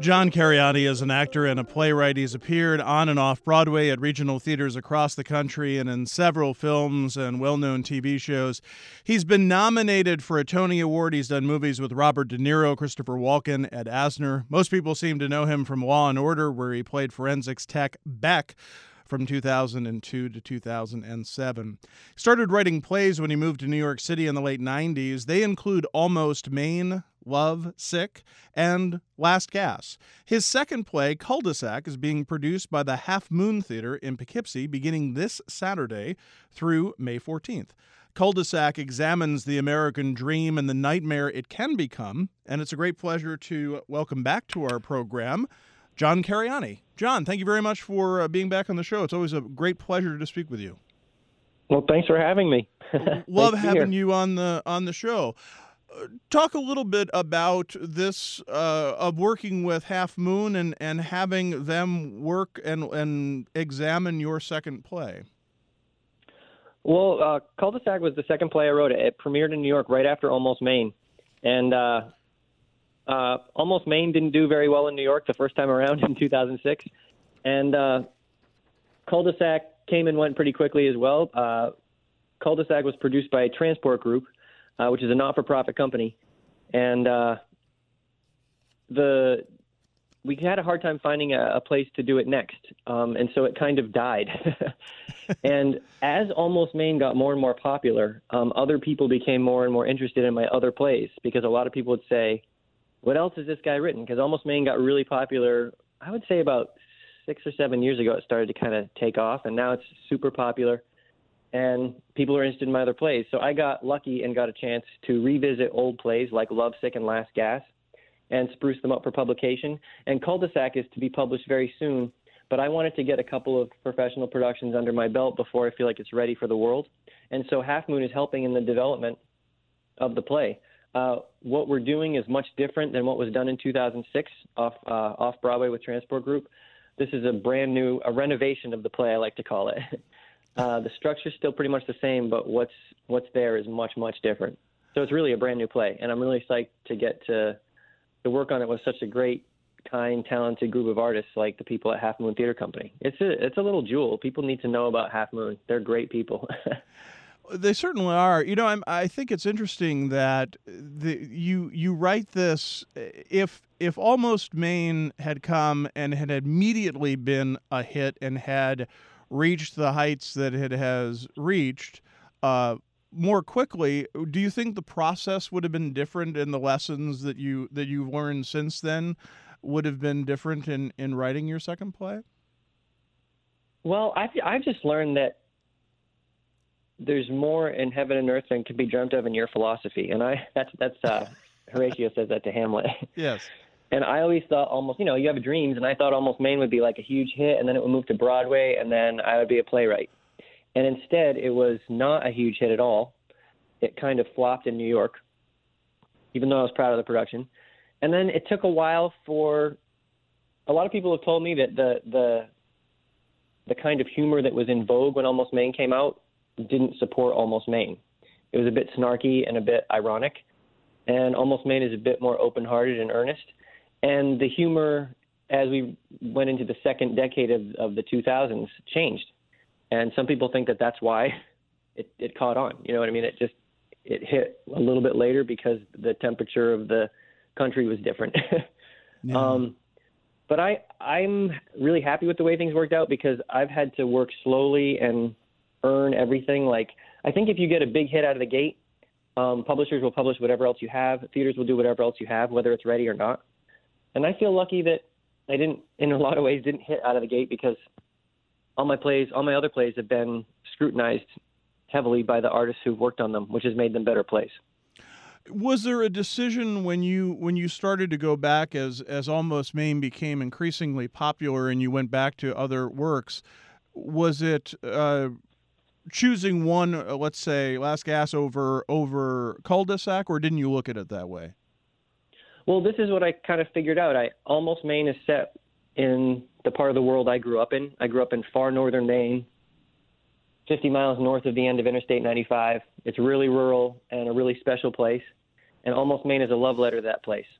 John Cariani is an actor and a playwright. He's appeared on and off Broadway at regional theaters across the country and in several films and well-known TV shows. He's been nominated for a Tony Award. He's done movies with Robert De Niro, Christopher Walken, Ed Asner. Most people seem to know him from Law & Order, where he played forensics tech Beck from 2002 to 2007. He started writing plays when he moved to New York City in the late 90s. They include Almost Maine, Love, Sick, and Last Gas. His second play, Cul-de-sac, is being produced by the Half Moon Theater in Poughkeepsie beginning this Saturday through May 14th. Cul-de-sac examines the American dream and the nightmare it can become, and it's a great pleasure to welcome back to our program John Cariani. John, thank you very much for being back on the show. It's always a great pleasure to speak with you. Well, thanks for having me. Love having you on the show. Talk a little bit about this of working with Half Moon and having them work and examine your second play. Well, Cul-de-sac was the second play I wrote. It premiered in New York right after Almost Maine. And Almost Maine didn't do very well in New York the first time around in 2006. And Cul-de-sac came and went pretty quickly as well. Cul-de-sac was produced by Transport Group, which is a not-for-profit company. And we had a hard time finding a place to do it next. And so it kind of died. And as Almost Maine got more and more popular, other people became more and more interested in my other plays because a lot of people would say, what else has this guy written? Because Almost Maine got really popular, I would say about 6 or 7 years ago. It started to kind of take off, and now it's super popular, and people are interested in my other plays. So I got lucky and got a chance to revisit old plays like Love, Sick, and Last Gas and spruce them up for publication. And Cul-de-sac is to be published very soon, but I wanted to get a couple of professional productions under my belt before I feel like it's ready for the world. And so Half Moon is helping in the development of the play. What we're doing is much different than what was done in 2006 off Broadway with Transport Group. This is a brand new, a renovation of the play, I like to call it. The structure's still pretty much the same, but what's there is much, much different. So it's really a brand new play, and I'm really psyched to get to work on it with such a great, kind, talented group of artists like the people at Half Moon Theater Company. It's a little jewel. People need to know about Half Moon. They're great people. They certainly are. You know, I think it's interesting that you write this. If Almost Maine had come and had immediately been a hit and had reached the heights that it has reached more quickly, do you think the process would have been different, and the lessons that you've learned since then would have been different in writing your second play? Well, I've just learned that there's more in heaven and earth than can be dreamt of in your philosophy. And that's Horatio says that to Hamlet. Yes. And I always thought almost, you have dreams, and I thought Almost Maine would be like a huge hit, and then it would move to Broadway, and then I would be a playwright. And instead, it was not a huge hit at all. It kind of flopped in New York, even though I was proud of the production. And then it took a while for a lot of people have told me that the kind of humor that was in vogue when Almost Maine came out didn't support Almost Maine. It was a bit snarky and a bit ironic, and Almost Maine is a bit more open-hearted and earnest. And the humor, as we went into the second decade of the 2000s, changed. And some people think that that's why it caught on. You know what I mean? It hit a little bit later because the temperature of the country was different. Yeah. But I'm really happy with the way things worked out because I've had to work slowly and earn everything. Like, I think if you get a big hit out of the gate, publishers will publish whatever else you have. Theaters will do whatever else you have, whether it's ready or not. And I feel lucky that I didn't, in a lot of ways, didn't hit out of the gate because all my other plays have been scrutinized heavily by the artists who've worked on them, which has made them better plays. Was there a decision when you started to go back as Almost Maine became increasingly popular and you went back to other works? Was it choosing one, let's say, Last Gas over Cul-de-sac, or didn't you look at it that way? Well, this is what I kind of figured out. Almost Maine is set in the part of the world I grew up in. I grew up in far northern Maine, 50 miles north of the end of Interstate 95. It's really rural and a really special place. And Almost Maine is a love letter to that place.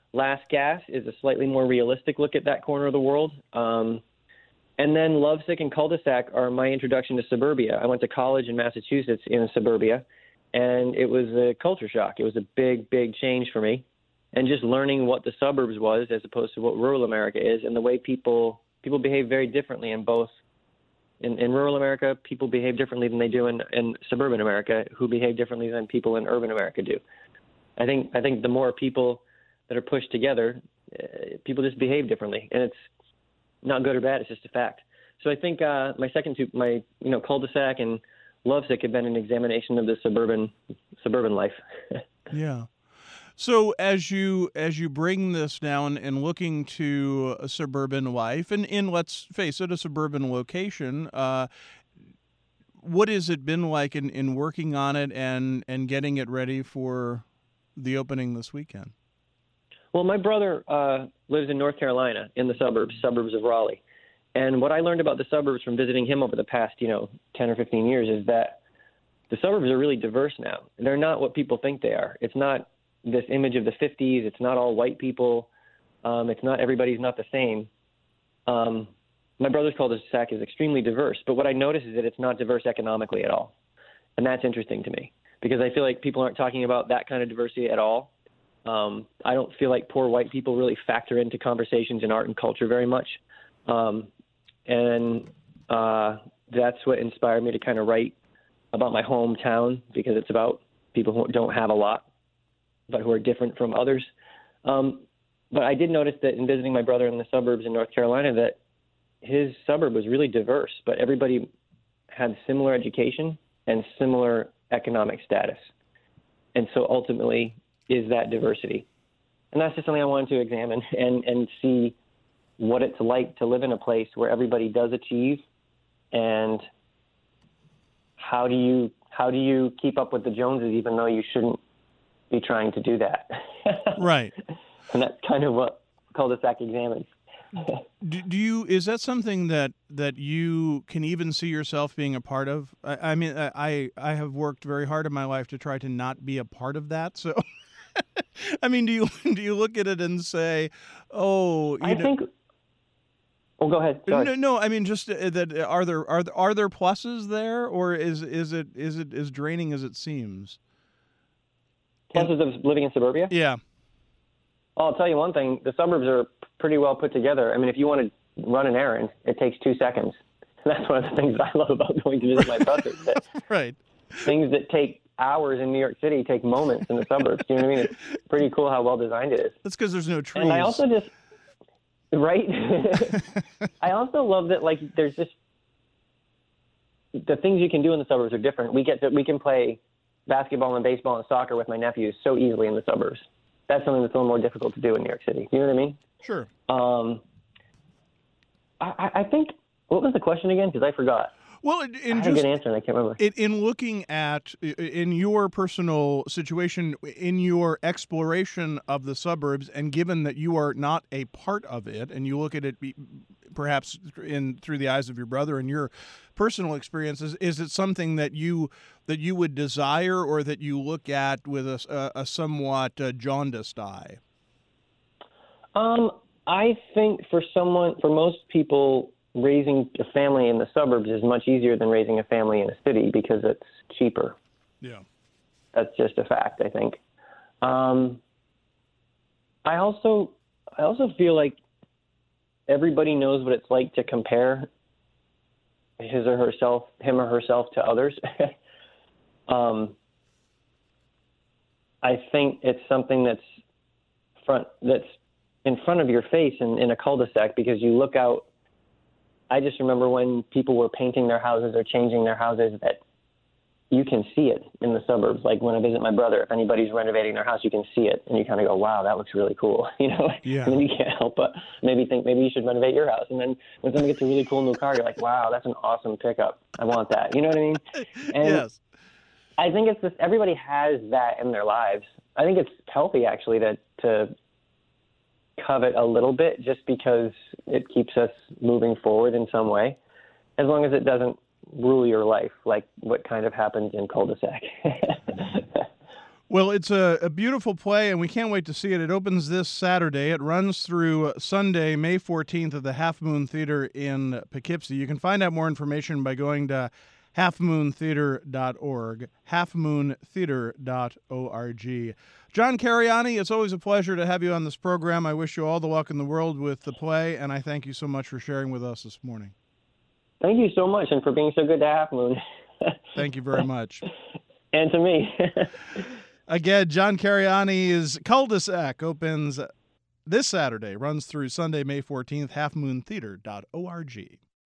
Last Gas is a slightly more realistic look at that corner of the world. And then Lovesick and Cul-de-sac are my introduction to suburbia. I went to college in Massachusetts in suburbia, and it was a culture shock. It was a big, big change for me. And just learning what the suburbs was as opposed to what rural America is, and the way people behave very differently in both. In rural America, people behave differently than they do in suburban America, who behave differently than people in urban America do. I think the more people that are pushed together, people just behave differently, and it's not good or bad. It's just a fact. So I think my second two, Cul-de-sac and Lovesick, have been an examination of the suburban life. Yeah. So as you bring this down and looking to a suburban life, and in, let's face it, a suburban location, what has it been like in working on it and getting it ready for the opening this weekend? Well, my brother lives in North Carolina in the suburbs of Raleigh. And what I learned about the suburbs from visiting him over the past, 10 or 15 years is that the suburbs are really diverse now. They're not what people think they are. It's not this image of the 50s. It's not all white people. It's not everybody's not the same. My brother's cul-de-sac is extremely diverse. But what I notice is that it's not diverse economically at all. And that's interesting to me because I feel like people aren't talking about that kind of diversity at all. I don't feel like poor white people really factor into conversations in art and culture very much. That's what inspired me to kind of write about my hometown, because it's about people who don't have a lot, but who are different from others. But I did notice that in visiting my brother in the suburbs in North Carolina, that his suburb was really diverse, but everybody had similar education and similar economic status. And so ultimately is that diversity. And that's just something I wanted to examine and see what it's like to live in a place where everybody does achieve, and how do you keep up with the Joneses even though you shouldn't be trying to do that. Right. And that's kind of what Cul-de-sac examines. Is that something that you can even see yourself being a part of? I mean, I have worked very hard in my life to try to not be a part of that. So, I mean, do you look at it and say, "Oh, I think." Oh, go ahead. Sorry. No. I mean, just that are there pluses there, or is it as draining as it seems? Pluses of living in suburbia? Yeah. Well, I'll tell you one thing. The suburbs are pretty well put together. I mean, if you want to run an errand, it takes 2 seconds. That's one of the things I love about going to visit my brother. That Right. Things that take hours in New York City take moments in the suburbs. You know what I mean? It's pretty cool how well designed it is. That's because there's no trees. And I also just, right? I also love that, like, there's just, the things you can do in the suburbs are different. We can play basketball and baseball and soccer with my nephews so easily in the suburbs. That's something that's a little more difficult to do in New York City. You know what I mean? Sure. I think, what was the question again? Because I forgot. Well, I had a good answer and I can't remember. In looking at, in your personal situation, in your exploration of the suburbs, and given that you are not a part of it, and you look at it perhaps through the eyes of your brother and your personal experiences, is it something that you would desire, or that you look at with a somewhat jaundiced eye? I think for most people, raising a family in the suburbs is much easier than raising a family in a city because it's cheaper. Yeah. That's just a fact, I think. I also feel like everybody knows what it's like to compare him or herself to others. I think it's something that's in front of your face in a cul-de-sac, because you look out. I just remember when people were painting their houses or changing their houses, that you can see it in the suburbs. Like when I visit my brother, if anybody's renovating their house, you can see it, and you kind of go, wow, that looks really cool. You know? Yeah. And then you can't help but maybe think maybe you should renovate your house. And then when someone gets a really cool new car, you're like, wow, that's an awesome pickup. I want that. You know what I mean? And yes. I think it's just, everybody has that in their lives. I think it's healthy, actually, to covet a little bit, just because it keeps us moving forward in some way, as long as it doesn't rule your life, like what kind of happens in cul-de-sac. Well, it's a beautiful play, and we can't wait to see it. It opens this Saturday. It runs through Sunday, May 14th at the Half Moon Theater in Poughkeepsie. You can find out more information by going to halfmoontheater.org, halfmoontheater.org. John Cariani, it's always a pleasure to have you on this program. I wish you all the luck in the world with the play, and I thank you so much for sharing with us this morning. Thank you so much, and for being so good to Half Moon. Thank you very much. And to me. Again, John Cariani's Cul-de-sac opens this Saturday, runs through Sunday, May 14th, halfmoontheater.org.